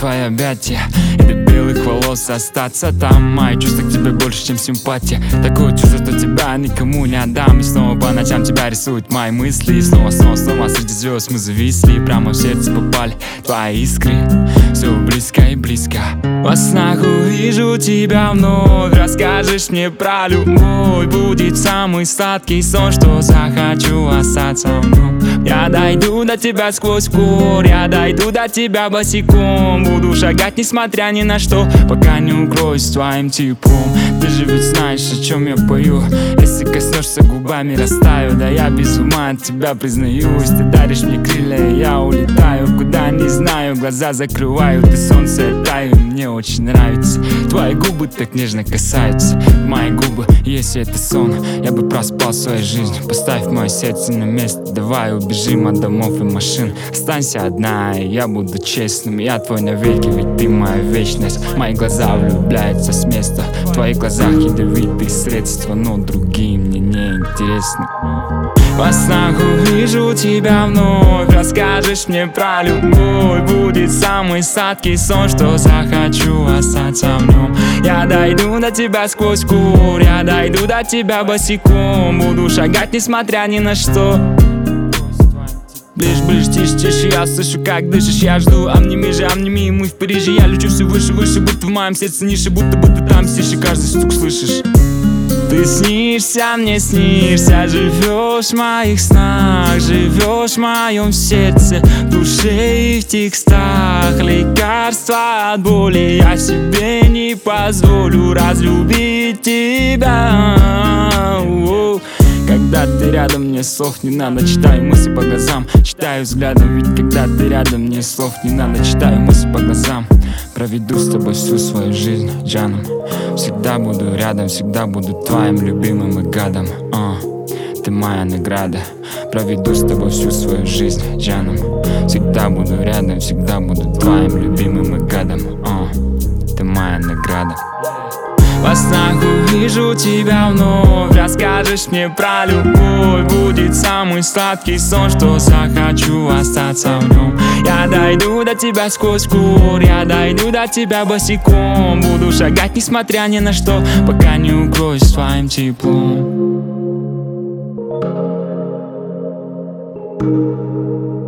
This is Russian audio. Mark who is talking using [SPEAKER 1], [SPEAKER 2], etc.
[SPEAKER 1] твои объятия и до белых волос остаться там. Мои чувства к тебе больше, чем симпатия. Такое чувство, что тебя никому не отдам. И снова по ночам тебя рисуют мои мысли. И снова среди звезд мы зависли. Прямо в сердце попали твои искры. Все близко и близко. Во снах увижу тебя вновь. Расскажешь мне про любовь. Будет самый сладкий сон, что захочу остаться в нем. Я дойду до тебя сквозь кор, я дойду до тебя босиком. Буду шагать, несмотря ни на что, пока не укроюсь твоим теплом. Ты же ведь знаешь, о чем я пою. Если коснешься губами, растаю. Да я без ума от тебя признаюсь. Ты даришь мне крылья, и я улетаю куда не знаю. Глаза закрываю, ты солнце, я таю. Мне очень нравится, твои губы так нежно касаются в мои губы. Если это сон, я бы проспал свою жизнь. Поставь мое сердце на место, давай убежим от домов и машин. Останься одна, и я буду честным. Я твой навеки, ведь ты моя вечность. Мои глаза влюбляются с места. В твоих глазах ядовитые средства, но другие мне не интересны. Во снах увижу тебя вновь. Расскажешь мне про любовь. Будет самый сладкий сон, что захочу остаться в нем. Я дойду до тебя сквозь кур, я дойду до тебя босиком. Буду шагать, несмотря ни на что. Ближе, ближе, тише, тише, я слышу, как дышишь, я жду. Обними же, обними, мы в Париже. Я лечу все выше, выше, будто в моем сердце нише. Будто бы ты там сидишь и каждый стук слышишь. Ты снишься, мне снишься, живешь в моих снах, живешь в моем сердце, в душе и в текстах. Лекарства от боли я себе не позволю разлюбить тебя. Когда ты рядом, мне слов не надо. Читаю мысли по глазам, читаю взглядом. Ведь когда ты рядом, мне слов не надо. Читаю мысли по глазам. Проведу с тобой всю свою жизнь, Джаном. Всегда буду рядом, всегда буду твоим любимым и гадом. Ты моя награда. Проведу с тобой всю свою жизнь, Джаном. Всегда буду рядом, всегда буду твоим любимым и гадом. Ты моя награда. Во снах увижу тебя вновь. Расскажешь мне про любовь. Будет самый сладкий сон, что захочу остаться в нем. Я дойду до тебя сквозь кур, я дойду до тебя босиком. Буду шагать, несмотря ни на что, пока не укроюсь твоим теплом.